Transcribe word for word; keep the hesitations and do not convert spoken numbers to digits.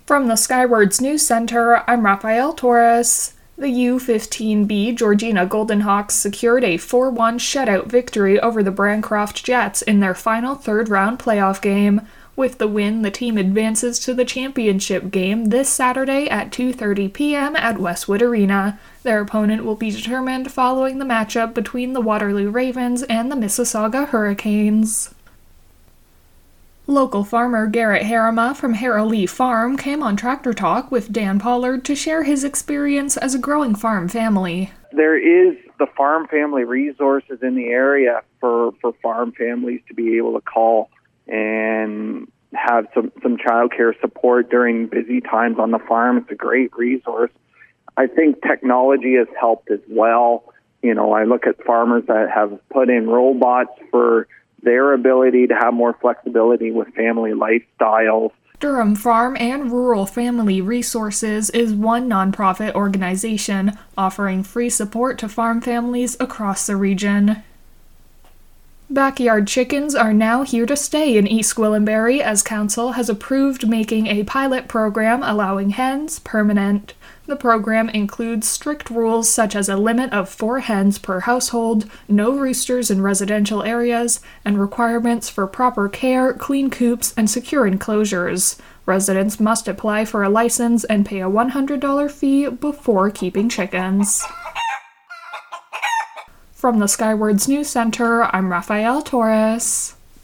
From the Skywards News Center, I'm Rafael Torres. The U fifteen B Georgina Goldenhawks secured a four one shutout victory over the Brancroft Jets in their final third-round playoff game. With the win, the team advances to the championship game this Saturday at two thirty p.m. at Westwood Arena. Their opponent will be determined following the matchup between the Waterloo Ravens and the Mississauga Hurricanes. Local farmer Garrett Harima from Harrowlee Farm came on Tractor Talk with Dan Pollard to share his experience as a growing farm family. There is the farm family resources in the area for, for farm families to be able to call and have some, some childcare support during busy times on the farm. It's a great resource. I think technology has helped as well. You know, I look at farmers that have put in robots for their ability to have more flexibility with family lifestyles. Durham Farm and Rural Family Resources is one nonprofit organization offering free support to farm families across the region. Backyard chickens are now here to stay in East Gwillimbury as Council has approved making a pilot program allowing hens permanent. The program includes strict rules such as a limit of four hens per household, no roosters in residential areas, and requirements for proper care, clean coops, and secure enclosures. Residents must apply for a license and pay a one hundred dollars fee before keeping chickens. From the Skywards News Center, I'm Rafael Torres.